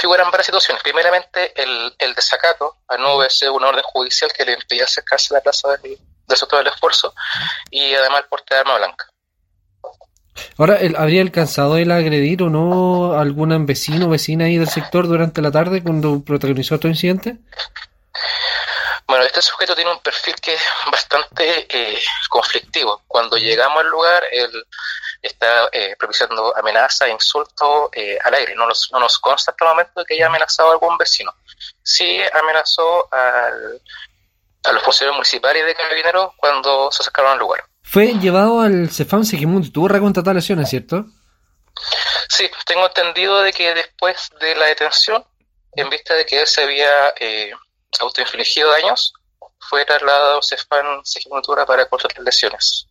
configuran varias situaciones. Primeramente, el desacato a no obedecer una orden judicial que le impedía acercarse a la plaza del sector del esfuerzo, y además el porte de arma blanca. Ahora, ¿habría alcanzado él a agredir o no a algún vecino o vecina ahí del sector durante la tarde cuando protagonizó este incidente? Bueno, este sujeto tiene un perfil que es bastante conflictivo. Cuando llegamos al lugar, él está propiciando amenazas e insultos al aire. No nos consta hasta el momento de que haya amenazado a algún vecino. Sí amenazó a los funcionarios municipales y de carabineros cuando se acercaron al lugar. Fue llevado al Cefam Sequimundo y tuvo recontratar lesiones, ¿cierto? Sí, tengo entendido de que después de la detención, en vista de que él se había autoinfligido daños, fue trasladado a Cefam Sequimundo para constatar lesiones.